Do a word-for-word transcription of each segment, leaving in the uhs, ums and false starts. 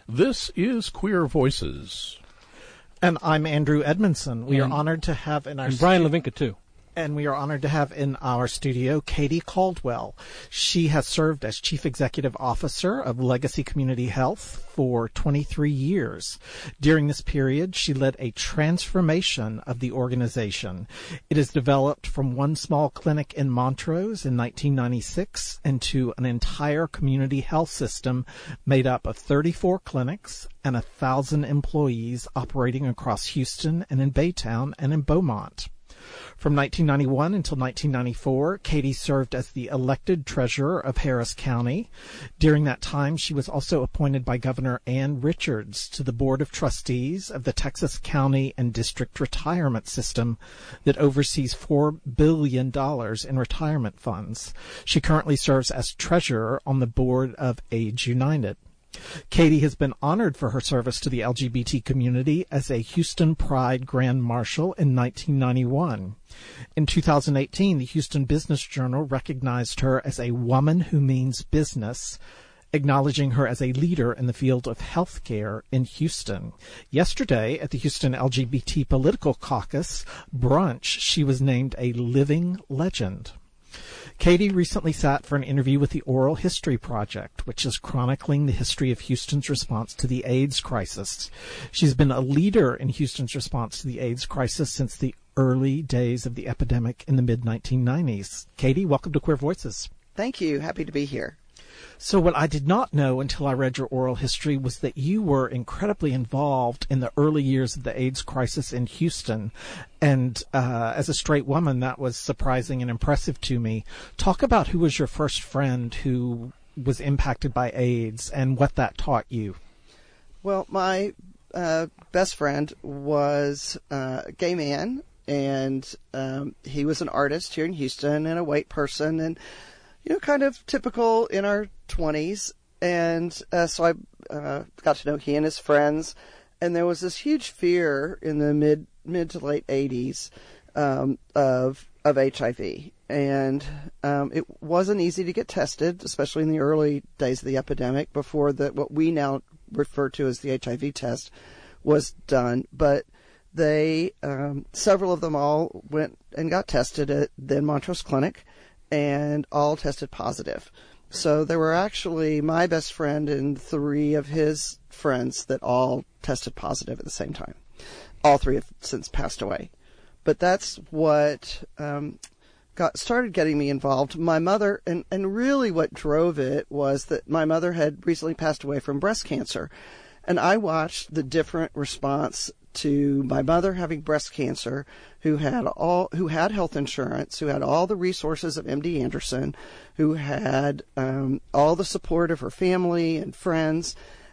This is Queer Voices. And I'm Andrew Edmondson. We and, are honored to have in our and Brian Levinka, too. And we are honored to have in our studio Katie Caldwell. She has served as Chief Executive Officer of Legacy Community Health for twenty-three years. During this period, she led a transformation of the organization. It has developed from one small clinic in Montrose in nineteen ninety-six into an entire community health system made up of thirty-four clinics and one thousand employees operating across Houston and in Baytown and in Beaumont. From nineteen ninety-one until nineteen ninety-four, Katie served as the elected treasurer of Harris County. During that time, she was also appointed by Governor Ann Richards to the Board of Trustees of the Texas County and District Retirement System that oversees four billion dollars in retirement funds. She currently serves as treasurer on the board of Age United. Katie has been honored for her service to the L G B T community as a Houston Pride Grand Marshal in nineteen ninety-one. In two thousand eighteen, the Houston Business Journal recognized her as a woman who means business, acknowledging her as a leader in the field of healthcare in Houston. Yesterday, at the Houston L G B T Political Caucus brunch, she was named a living legend. Katie recently sat for an interview with the Oral History Project, which is chronicling the history of Houston's response to the AIDS crisis. She's been a leader in Houston's response to the AIDS crisis since the early days of the epidemic in the mid nineteen nineties. Katie, welcome to Queer Voices. Thank you. Happy to be here. So what I did not know until I read your oral history was that you were incredibly involved in the early years of the AIDS crisis in Houston. And uh, as a straight woman, that was surprising and impressive to me. Talk about who was your first friend who was impacted by AIDS and what that taught you. Well, my uh, best friend was uh, a gay man, and um, he was an artist here in Houston and a white person, and you know, kind of typical in our twenties. And uh, so I uh, got to know he and his friends. And there was this huge fear in the mid mid to late eighties um, of of H I V. And um, it wasn't easy to get tested, especially in the early days of the epidemic, before the, what we now refer to as the H I V test was done. But they, um, several of them all went and got tested at the Montrose Clinic, and all tested positive. So there were actually my best friend and three of his friends that all tested positive at the same time. All three have since passed away. But that's what um, got started getting me involved. My mother, and, and really what drove it was that my mother had recently passed away from breast cancer. And I watched the different response to my mother having breast cancer, who had all, who had health insurance, who had all the resources of M D Anderson, who had um, all the support of her family and friends,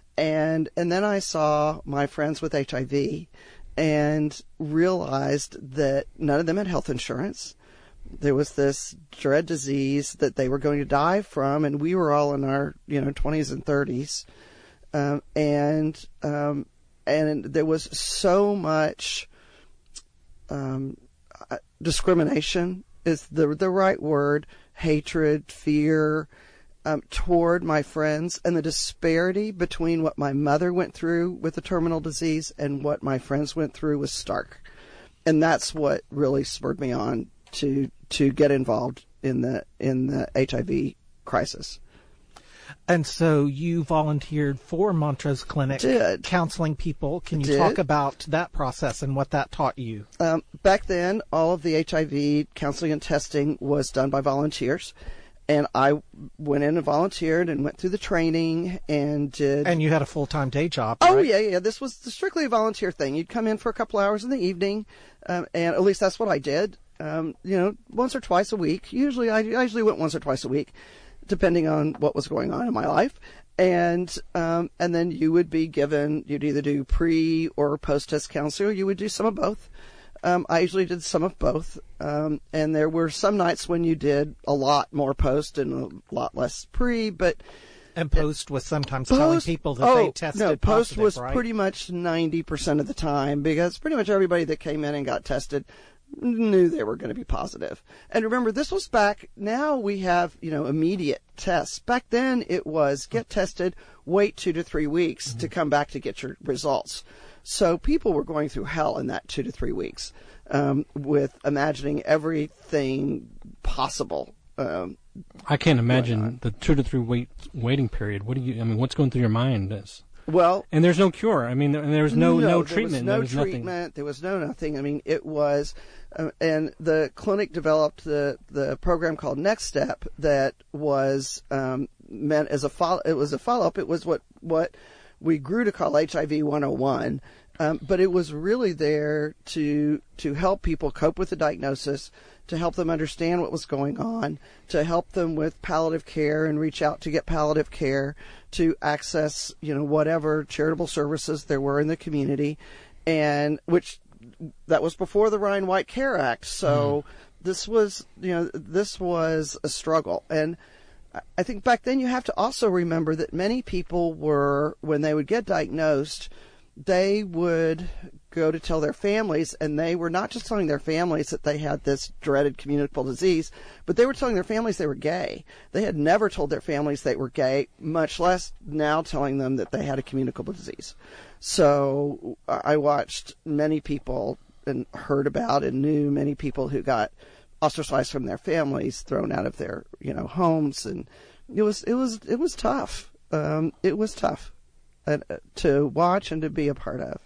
and and then I saw my friends with H I V, and realized that none of them had health insurance. There was this dread disease that they were going to die from, and we were all in our you know twenties and thirties, um, and um, and there was so much um, discrimination is the the right word, hatred, fear um, toward my friends, and the disparity between what my mother went through with the terminal disease and what my friends went through was stark, and that's what really spurred me on to to get involved in the in the H I V crisis. And so you volunteered for Montrose Clinic, Did. counseling people. Can you Did. talk about that process and what that taught you? Um, back then, all of the H I V counseling and testing was done by volunteers. And I went in and volunteered and went through the training and did... And you had a full-time day job, Oh, right? yeah, yeah. This was strictly a volunteer thing. You'd come in for a couple hours in the evening, um, and at least that's what I did, um, you know, once or twice a week. Usually, I, I usually went once or twice a week, depending on what was going on in my life. And um, and then you would be given, you'd either do pre or post-test counseling, or you would do some of both. Um, I usually did some of both. Um, and there were some nights when you did a lot more post and a lot less pre, but... And post was sometimes post, telling people that oh, they tested no, post positive, was right? pretty much ninety percent of the time, because pretty much everybody that came in and got tested knew they were going to be positive. And remember, this was back, now we have, you know, immediate tests. Back then it was get tested, wait two to three weeks mm-hmm. to come back to get your results. So people were going through hell in that two to three weeks, um, with imagining everything possible. Um, I can't imagine the two to three wait, waiting period. What do you, I mean, what's going through your mind? Is, well, and there's no cure. I mean, there, there was no, no, no treatment. There was no there was treatment. Nothing. There was no nothing. I mean, it was, uh, and the clinic developed the, the program called Next Step that was, um, meant as a follow, it was a follow-up. It was what, what we grew to call H I V one oh one. Um, but it was really there to, to help people cope with the diagnosis, to help them understand what was going on, to help them with palliative care and reach out to get palliative care, to access, you know, whatever charitable services there were in the community, and which that was before the Ryan White Care Act. So mm. this was, you know, this was a struggle. And I think back then you have to also remember that many people were, when they would get diagnosed, they would go to tell their families, and they were not just telling their families that they had this dreaded communicable disease, but they were telling their families they were gay. They had never told their families they were gay, much less now telling them that they had a communicable disease. So I watched many people and heard about and knew many people who got ostracized from their families, thrown out of their, you know, homes, and it was it was it was tough. Um, it was tough. Uh, to watch and to be a part of.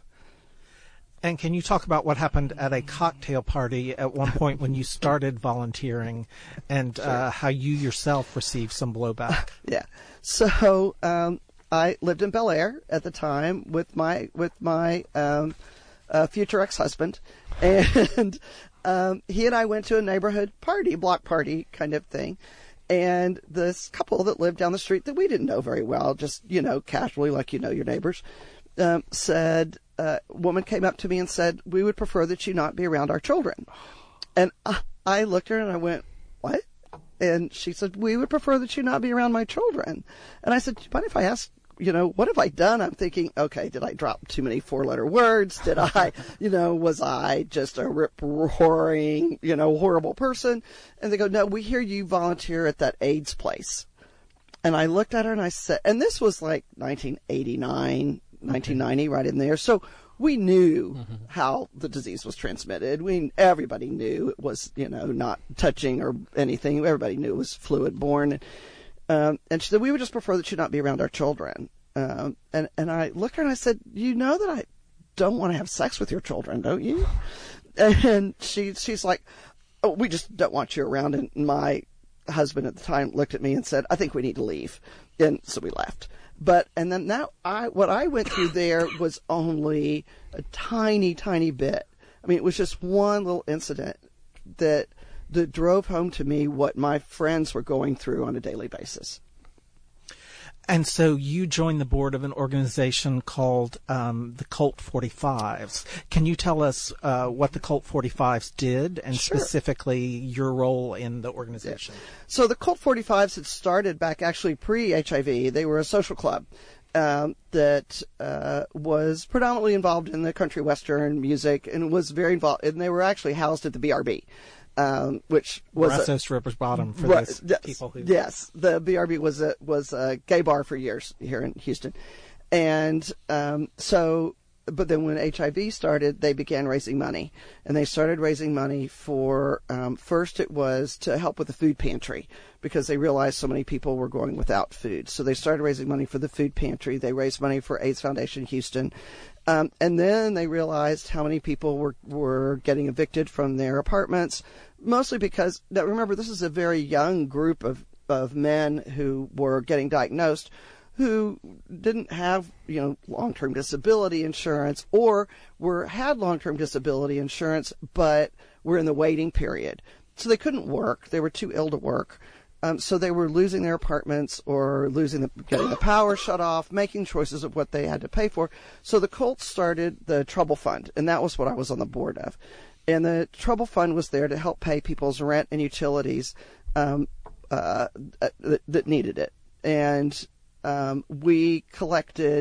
And can you talk about what happened at a cocktail party at one point when you started volunteering, and sure. uh, how you yourself received some blowback? Yeah. So um, I lived in Bel Air at the time with my with my um, uh, future ex-husband, and um, he and I went to a neighborhood party, block party kind of thing. And this couple that lived down the street that we didn't know very well, just, you know, casually like you know your neighbors, um, said, uh, a woman came up to me and said, we would prefer that you not be around our children. And I, I looked at her and I went, what? And she said, we would prefer that you not be around my children. And I said, do you mind if I ask, you know, what have I done? I'm thinking, okay, did I drop too many four-letter words? Did I, you know, was I just a rip-roaring, you know, horrible person? And they go, no, we hear you volunteer at that AIDS place. And I looked at her and I said, and this was like nineteen eighty-nine, nineteen ninety, right in there. So we knew mm-hmm. how the disease was transmitted. We, everybody knew it was, you know, not touching or anything. Everybody knew it was fluid-borne. Um, and she said, we would just prefer that you not be around our children. Um, and, and I looked at her and I said, you know that I don't want to have sex with your children, don't you? And she, she's like, oh, we just don't want you around. And my husband at the time looked at me and said, I think we need to leave. And so we left. But, and then now I, what I went through there was only a tiny, tiny bit. I mean, it was just one little incident that that drove home to me what my friends were going through on a daily basis. And so you joined the board of an organization called um, the Colt forty-fives. Can you tell us uh, what the Colt forty-fives did, and sure. specifically your role in the organization? Yeah. So the Colt forty-fives had started back actually pre-H I V. They were a social club um, that uh, was predominantly involved in the country western music and was very involved, and they were actually housed at the B R B. Um, which was Brazos River's Bottom for right, those yes, people who yes, the B R B was a was a gay bar for years here in Houston, and um, so. But then when H I V started, they began raising money, and they started raising money for um, first it was to help with the food pantry because they realized so many people were going without food. So they started raising money for the food pantry. They raised money for AIDS Foundation Houston. Um, and then they realized how many people were, were getting evicted from their apartments, mostly because, now remember, this is a very young group of, of men who were getting diagnosed who didn't have, you know, long-term disability insurance or were had long-term disability insurance but were in the waiting period. So they couldn't work. They were too ill to work. Um, so they were losing their apartments or losing the, getting the power shut off, making choices of what they had to pay for. So the Colts started the Trouble Fund, and that was what I was on the board of. And the Trouble Fund was there to help pay people's rent and utilities um, uh, that, that needed it. And um, we collected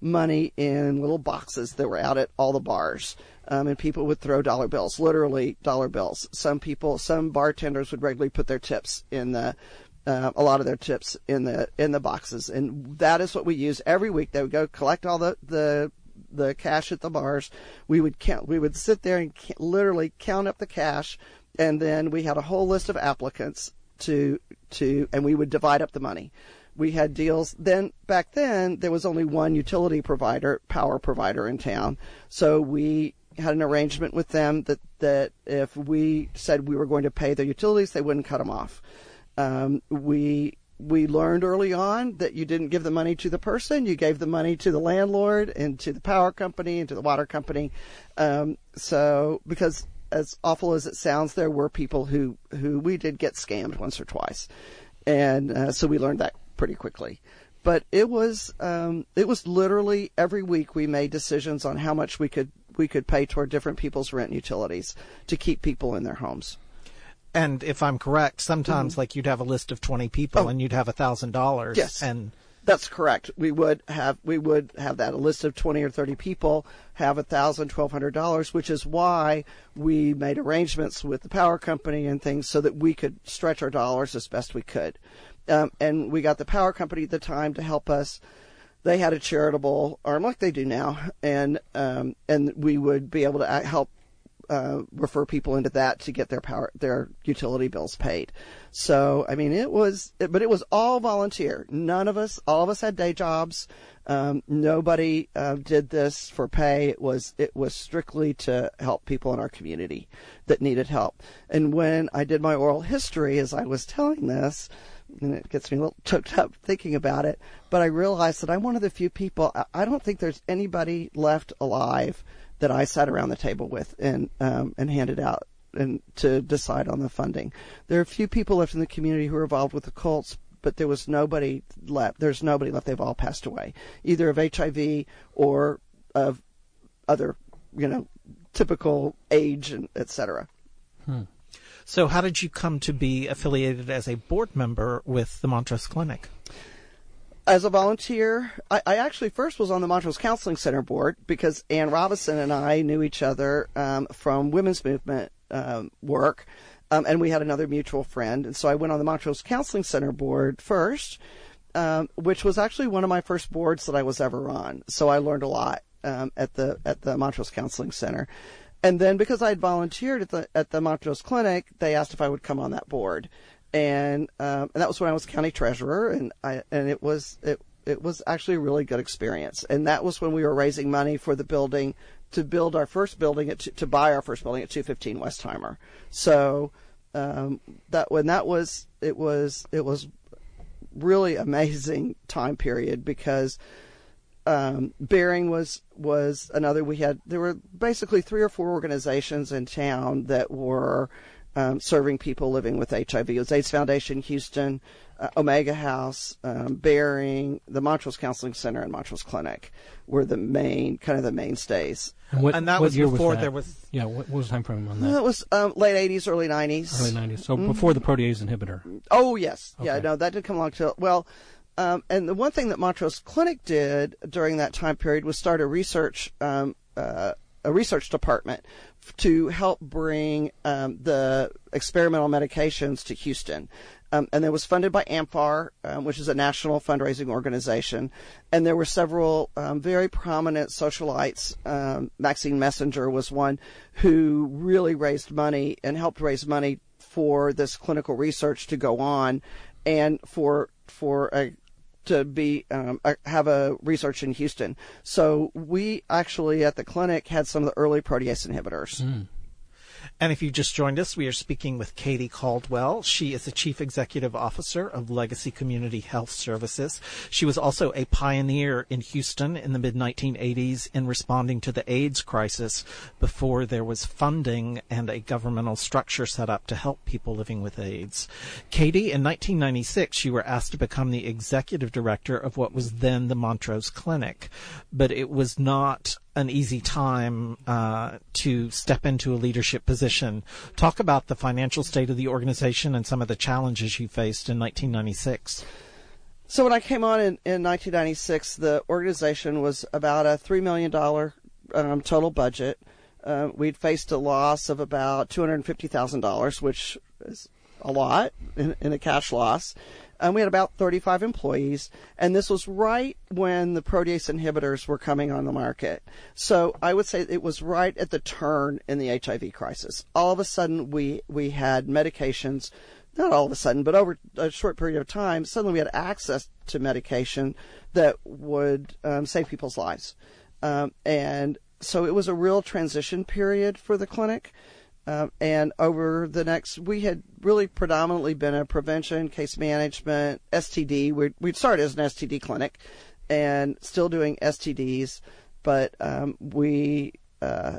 money in little boxes that were out at all the bars. Um, and people would throw dollar bills, literally dollar bills. Some people, some bartenders would regularly put their tips in the, uh, a lot of their tips in the, in the boxes. And that is what we use every week. They would go collect all the, the, the cash at the bars. We would count, we would sit there and ca- literally count up the cash. And then we had a whole list of applicants to, to, and we would divide up the money. We had deals. Then back then there was only one utility provider, power provider in town. So we had an arrangement with them that, that if we said we were going to pay their utilities, they wouldn't cut them off. Um, we, we learned early on that you didn't give the money to the person, you gave the money to the landlord and to the power company and to the water company. Um, so, because as awful as it sounds, there were people who, who we did get scammed once or twice. And, uh, so we learned that pretty quickly. But it was, um, it was literally every week we made decisions on how much we could, we could pay toward different people's rent and utilities to keep people in their homes. And if I'm correct, sometimes mm-hmm. like you'd have a list of twenty people oh. and you'd have a thousand dollars. Yes. And that's correct. We would have, we would have that, a list of twenty or thirty people, have a thousand, twelve hundred dollars, which is why we made arrangements with the power company and things so that we could stretch our dollars as best we could. Um, and we got the power company at the time to help us. They had a charitable arm like they do now, and um, and we would be able to help uh, refer people into that to get their power, their utility bills paid. So I mean, it was, but it was all volunteer. None of us, all of us had day jobs. Um, nobody uh, did this for pay. It was it was strictly to help people in our community that needed help. And when I did my oral history, as I was telling this, and it gets me a little choked up thinking about it, but I realized that I'm one of the few people, I don't think there's anybody left alive that I sat around the table with and um, and handed out and to decide on the funding. There are a few people left in the community who are involved with the cults, but there was nobody left. There's nobody left. They've all passed away, either of H I V or of other, you know, typical age and et cetera. Hmm. So how did you come to be affiliated as a board member with the Montrose Clinic? As a volunteer, I, I actually first was on the Montrose Counseling Center board because Ann Robinson and I knew each other um, from women's movement um, work, um, and we had another mutual friend. And so I went on the Montrose Counseling Center board first, um, which was actually one of my first boards that I was ever on. So I learned a lot um, at the at the Montrose Counseling Center. And then because I had volunteered at the at the Montrose Clinic, they asked if I would come on that board, and um, and that was when I was county treasurer, and I and it was it it was actually a really good experience. And that was when we were raising money for the building to build our first building at to buy our first building at two fifteen Westheimer. So um, that when that was it was it was really amazing time period because. Um, Bearing was, was another, we had, there were basically three or four organizations in town that were, um, serving people living with H I V. It was AIDS Foundation, Houston, uh, Omega House, um, Bearing, the Montrose Counseling Center, and Montrose Clinic were the main, kind of the mainstays. And, what, and that what was year before was that? there was... Yeah, what, what was the time frame on that? That was, um, late eighties, early nineties. Early nineties. So mm-hmm. before the protease inhibitor. Oh, yes. Okay. Yeah, no, that didn't come along till, well, Um, and the one thing that Montrose Clinic did during that time period was start a research um, uh, a research department f- to help bring um, the experimental medications to Houston. Um, and it was funded by AMFAR, um, which is a national fundraising organization. And there were several um, very prominent socialites. Um, Maxine Messenger was one who really raised money and helped raise money for this clinical research to go on and for for a to be um, have a research in Houston. So we actually at the clinic had some of the early protease inhibitors. Mm. And if you just joined us, we are speaking with Katie Caldwell. She is the Chief Executive Officer of Legacy Community Health Services. She was also a pioneer in Houston in the mid nineteen eighties in responding to the AIDS crisis before there was funding and a governmental structure set up to help people living with AIDS. Katie, in nineteen ninety-six, you were asked to become the Executive Director of what was then the Montrose Clinic, but it was not an easy time uh, to step into a leadership position. Talk about the financial state of the organization and some of the challenges you faced in nineteen ninety-six. So when I came on in, in nineteen ninety-six, the organization was about a three million dollars um, total budget. Uh, we'd faced a loss of about two hundred fifty thousand dollars, which is a lot in, in a cash loss. Um, we had about thirty-five employees, and this was right when the protease inhibitors were coming on the market. So I would say it was right at the turn in the H I V crisis. All of a sudden, we, we had medications, not all of a sudden, but over a short period of time, suddenly we had access to medication that would um, save people's lives. Um, and so it was a real transition period for the clinic. Uh, and over the next, we had really predominantly been a prevention, case management, S T D. We'd, we'd started as an S T D clinic and still doing S T Ds. But um, we uh,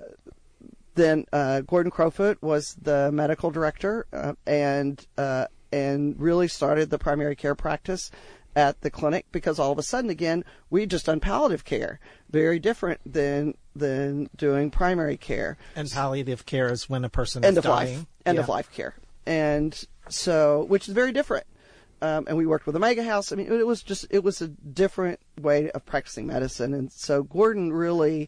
then uh, Gordon Crowfoot was the medical director uh, and uh, and really started the primary care practice at the clinic, because all of a sudden, again, we just done palliative care, very different than than doing primary care. And palliative care is when a person end is of dying. life, end yeah. of life care, and so which is very different. Um, and we worked with Omega House. I mean, it was just it was a different way of practicing medicine, and so Gordon really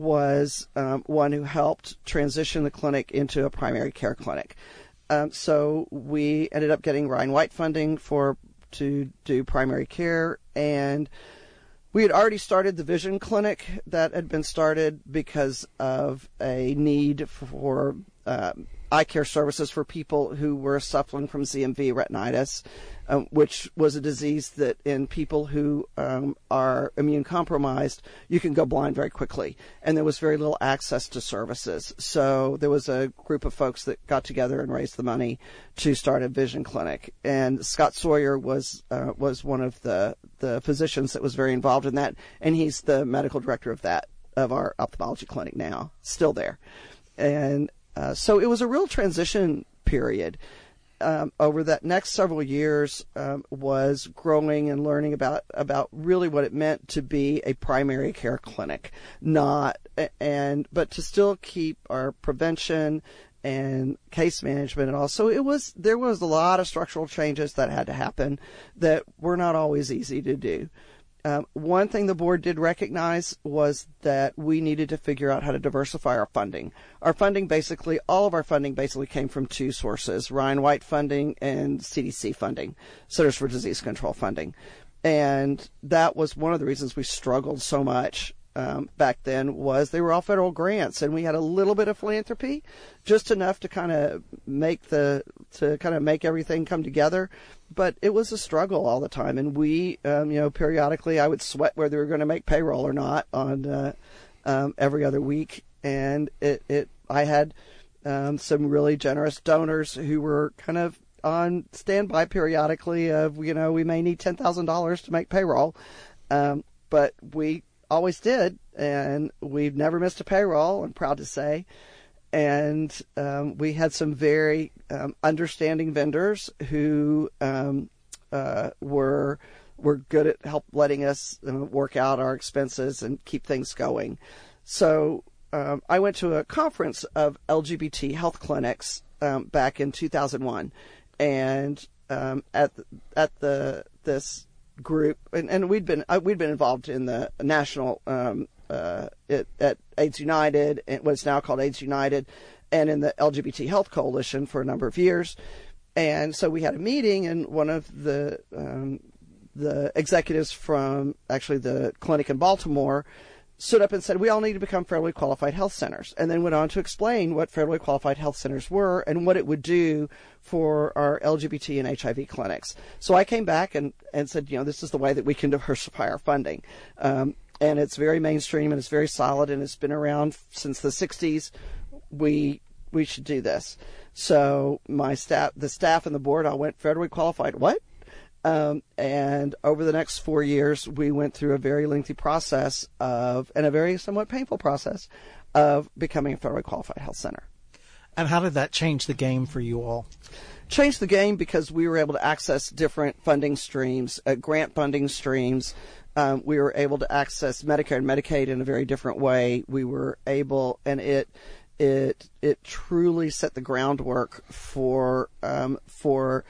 was um, one who helped transition the clinic into a primary care clinic. Um, so we ended up getting Ryan White funding for to do primary care, and we had already started the vision clinic that had been started because of a need for uh, eye care services for people who were suffering from Z M V retinitis, um, which was a disease that in people who um, are immune compromised, you can go blind very quickly. And there was very little access to services. So there was a group of folks that got together and raised the money to start a vision clinic. And Scott Sawyer was uh, was one of the, the physicians that was very involved in that. And he's the medical director of that, of our ophthalmology clinic now, still there. And Uh, so it was a real transition period. Um, over that next several years um, was growing and learning about, about really what it meant to be a primary care clinic, not and but to still keep our prevention and case management and all. So it was there was a lot of structural changes that had to happen that were not always easy to do. Um, one thing the board did recognize was that we needed to figure out how to diversify our funding. Our funding basically, all of our funding basically came from two sources, Ryan White funding and C D C funding, Centers for Disease Control funding. And that was one of the reasons we struggled so much um, back then, was they were all federal grants, and we had a little bit of philanthropy, just enough to kind of make the, to kind of make everything come together. But it was a struggle all the time, and we, um, you know, periodically I would sweat whether we were going to make payroll or not on uh, um, every other week. And it, it I had um, some really generous donors who were kind of on standby periodically of, you know, we may need ten thousand dollars to make payroll. Um, but we always did, and we've never missed a payroll, I'm proud to say. And um, we had some very um, understanding vendors who um, uh, were were good at help letting us uh, work out our expenses and keep things going. So um, I went to a conference of L G B T health clinics um, back in two thousand one, and um, at the, at the this group, and, and we'd been uh, we'd been involved in the national. Um, Uh, it, at AIDS United, and what's now called AIDS United, and in the L G B T Health Coalition for a number of years. And so we had a meeting, and one of the um, the executives from actually the clinic in Baltimore stood up and said, we all need to become federally qualified health centers, and then went on to explain what federally qualified health centers were and what it would do for our L G B T and H I V clinics. So I came back and, and said, you know, this is the way that we can diversify our funding. Um, And it's very mainstream, and it's very solid, and it's been around since the sixties. We we should do this. So my staff, the staff and the board, all went federally qualified. What? Um, and over the next four years, we went through a very lengthy process of, and a very somewhat painful process of becoming a federally qualified health center. And how did that change the game for you all? Changed the game because we were able to access different funding streams, uh, grant funding streams. Um, we were able to access Medicare and Medicaid in a very different way. We were able, and it it it truly set the groundwork for um, for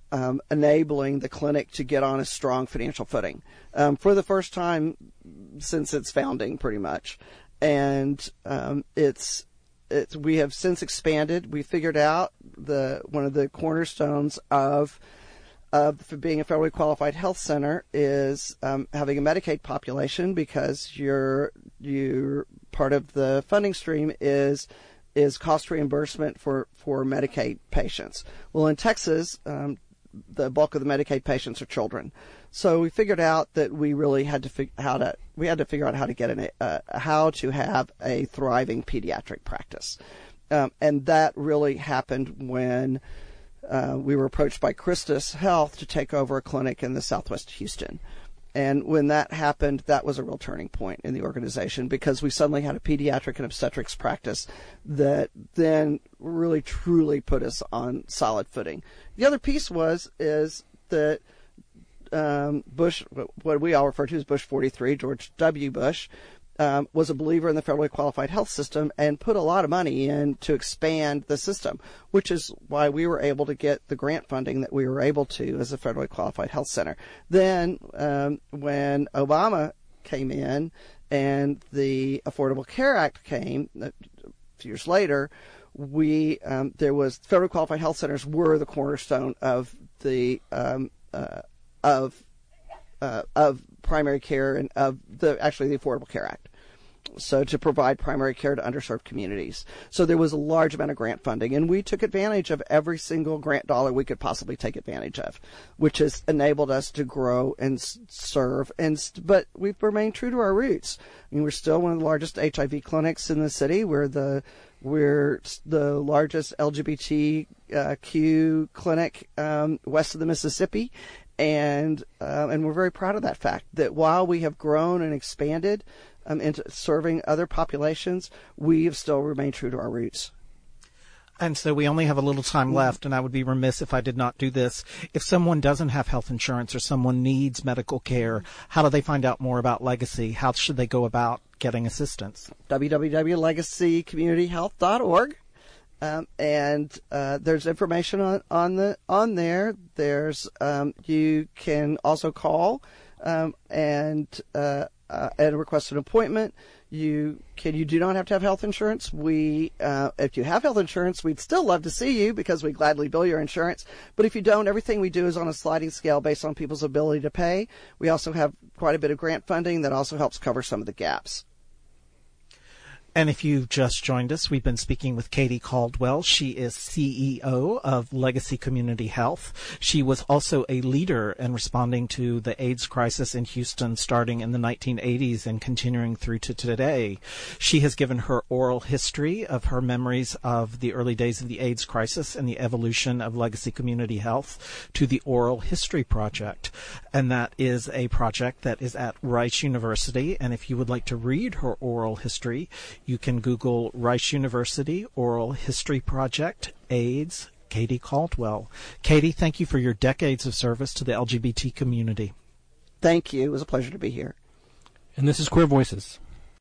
um, enabling the clinic to get on a strong financial footing um, for the first time since its founding, pretty much. And um, it's it's we have since expanded. We figured out the one of the cornerstones of of for being a federally qualified health center is um, having a Medicaid population, because you're you're part of the funding stream is is cost reimbursement for, for Medicaid patients. Well, in Texas, um, the bulk of the Medicaid patients are children, so we figured out that we really had to fig- how to we had to figure out how to get an uh, how to have a thriving pediatric practice, um, and that really happened when uh, we were approached by Christus Health to take over a clinic in the Southwest Houston. And when that happened, that was a real turning point in the organization, because we suddenly had a pediatric and obstetrics practice that then really truly put us on solid footing. The other piece was is that um, Bush, what we all refer to as Bush forty-three, George W. Bush, um, was a believer in the federally qualified health system and put a lot of money in to expand the system, which is why we were able to get the grant funding that we were able to as a federally qualified health center. Then um, when Obama came in and the Affordable Care Act came a few years later, we um, there was federally qualified health centers were the cornerstone of the um, uh, of uh, of primary care and of the actually the Affordable Care Act. So to provide primary care to underserved communities. So there was a large amount of grant funding, and we took advantage of every single grant dollar we could possibly take advantage of, which has enabled us to grow and serve. And but we've remained true to our roots. I mean, we're still one of the largest H I V clinics in the city. We're the we're the largest L G B T Q clinic um, west of the Mississippi. And uh, and we're very proud of that fact, that while we have grown and expanded um, into serving other populations, we have still remained true to our roots. And so we only have a little time left, and I would be remiss if I did not do this. If someone doesn't have health insurance or someone needs medical care, how do they find out more about Legacy? How should they go about getting assistance? w w w dot legacy community health dot org. Um, and uh, there's information on, on the on there. There's um, you can also call um, and uh, uh, and request an appointment. You can you do not have to have health insurance. We uh, if you have health insurance, we'd still love to see you, because we gladly bill your insurance. But if you don't, everything we do is on a sliding scale based on people's ability to pay. We also have quite a bit of grant funding that also helps cover some of the gaps. And if you've just joined us, we've been speaking with Katie Caldwell. She is C E O of Legacy Community Health. She was also a leader in responding to the AIDS crisis in Houston starting in the nineteen eighties and continuing through to today. She has given her oral history of her memories of the early days of the AIDS crisis and the evolution of Legacy Community Health to the Oral History Project. And that is a project that is at Rice University. And if you would like to read her oral history, you can Google Rice University Oral History Project, AIDS, Katie Caldwell. Katie, thank you for your decades of service to the L G B T community. Thank you. It was a pleasure to be here. And this is Queer Voices.